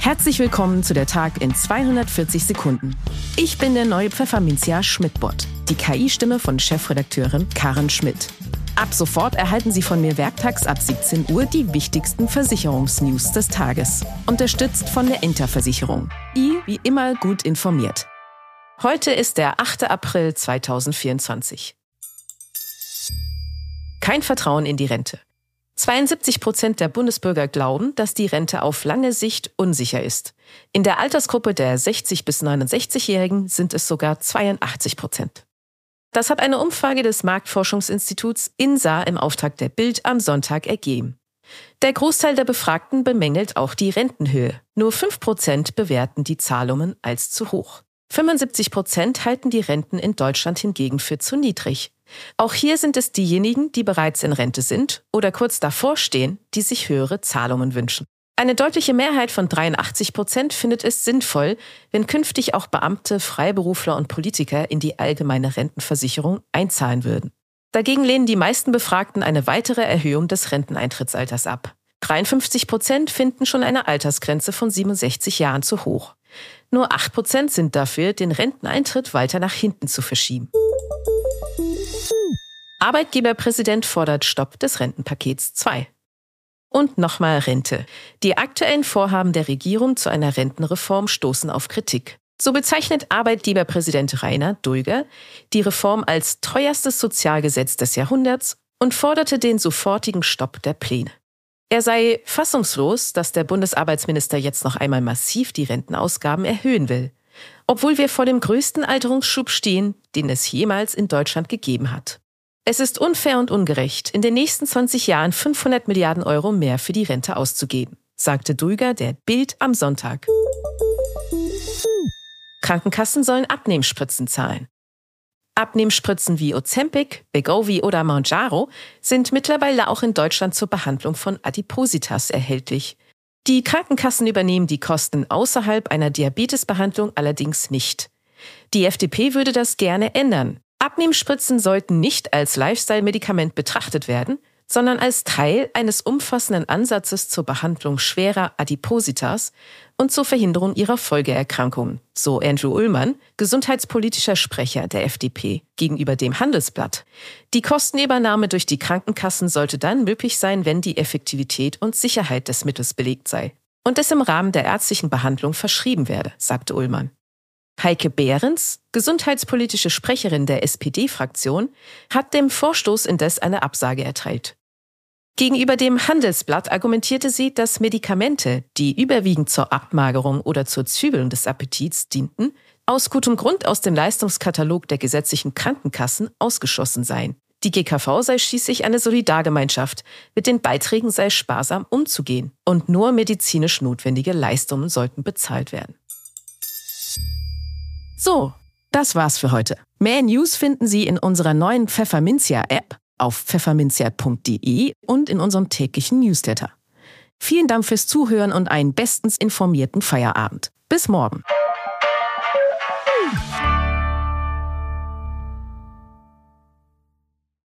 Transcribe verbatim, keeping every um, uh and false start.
Herzlich willkommen zu der Tag in zweihundertvierzig Sekunden. Ich bin der neue Pfefferminzia Schmidt-Bot, die K I-Stimme von Chefredakteurin Karen Schmidt. Ab sofort erhalten Sie von mir werktags ab siebzehn Uhr die wichtigsten Versicherungsnews des Tages. Unterstützt von der Interversicherung. I wie immer gut informiert. Heute ist der achte April zweitausendvierundzwanzig. Kein Vertrauen in die Rente. zweiundsiebzig Prozent der Bundesbürger glauben, dass die Rente auf lange Sicht unsicher ist. In der Altersgruppe der sechzig- bis neunundsechzigjährigen sind es sogar zweiundachtzig Prozent. Das hat eine Umfrage des Marktforschungsinstituts I N S A im Auftrag der Bild am Sonntag ergeben. Der Großteil der Befragten bemängelt auch die Rentenhöhe. Nur fünf Prozent bewerten die Zahlungen als zu hoch. fünfundsiebzig Prozent halten die Renten in Deutschland hingegen für zu niedrig. Auch hier sind es diejenigen, die bereits in Rente sind oder kurz davor stehen, die sich höhere Zahlungen wünschen. Eine deutliche Mehrheit von dreiundachtzig Prozent findet es sinnvoll, wenn künftig auch Beamte, Freiberufler und Politiker in die allgemeine Rentenversicherung einzahlen würden. Dagegen lehnen die meisten Befragten eine weitere Erhöhung des Renteneintrittsalters ab. dreiundfünfzig Prozent finden schon eine Altersgrenze von siebenundsechzig Jahren zu hoch. Nur acht Prozent sind dafür, den Renteneintritt weiter nach hinten zu verschieben. Arbeitgeberpräsident fordert Stopp des Rentenpakets zwei. Und nochmal Rente. Die aktuellen Vorhaben der Regierung zu einer Rentenreform stoßen auf Kritik. So bezeichnet Arbeitgeberpräsident Rainer Dulger die Reform als teuerstes Sozialgesetz des Jahrhunderts und forderte den sofortigen Stopp der Pläne. Er sei fassungslos, dass der Bundesarbeitsminister jetzt noch einmal massiv die Rentenausgaben erhöhen will, obwohl wir vor dem größten Alterungsschub stehen, den es jemals in Deutschland gegeben hat. Es ist unfair und ungerecht, in den nächsten zwanzig Jahren fünfhundert Milliarden Euro mehr für die Rente auszugeben, sagte Dulger der Bild am Sonntag. Krankenkassen sollen Abnehmspritzen zahlen. Abnehmspritzen wie Ozempic, Wegovy oder Mounjaro sind mittlerweile auch in Deutschland zur Behandlung von Adipositas erhältlich. Die Krankenkassen übernehmen die Kosten außerhalb einer Diabetesbehandlung allerdings nicht. Die F D P würde das gerne ändern. Abnehmspritzen sollten nicht als Lifestyle-Medikament betrachtet werden, sondern als Teil eines umfassenden Ansatzes zur Behandlung schwerer Adipositas und zur Verhinderung ihrer Folgeerkrankungen, so Andrew Ullmann, gesundheitspolitischer Sprecher der F D P, gegenüber dem Handelsblatt. Die Kostenübernahme durch die Krankenkassen sollte dann möglich sein, wenn die Effektivität und Sicherheit des Mittels belegt sei und es im Rahmen der ärztlichen Behandlung verschrieben werde, sagte Ullmann. Heike Behrens, gesundheitspolitische Sprecherin der S P D-Fraktion, hat dem Vorstoß indes eine Absage erteilt. Gegenüber dem Handelsblatt argumentierte sie, dass Medikamente, die überwiegend zur Abmagerung oder zur Zügelung des Appetits dienten, aus gutem Grund aus dem Leistungskatalog der gesetzlichen Krankenkassen ausgeschlossen seien. Die G K V sei schließlich eine Solidargemeinschaft, mit den Beiträgen sei sparsam umzugehen und nur medizinisch notwendige Leistungen sollten bezahlt werden. So, das war's für heute. Mehr News finden Sie in unserer neuen Pfefferminzia-App auf pfefferminzia punkt de und in unserem täglichen Newsletter. Vielen Dank fürs Zuhören und einen bestens informierten Feierabend. Bis morgen.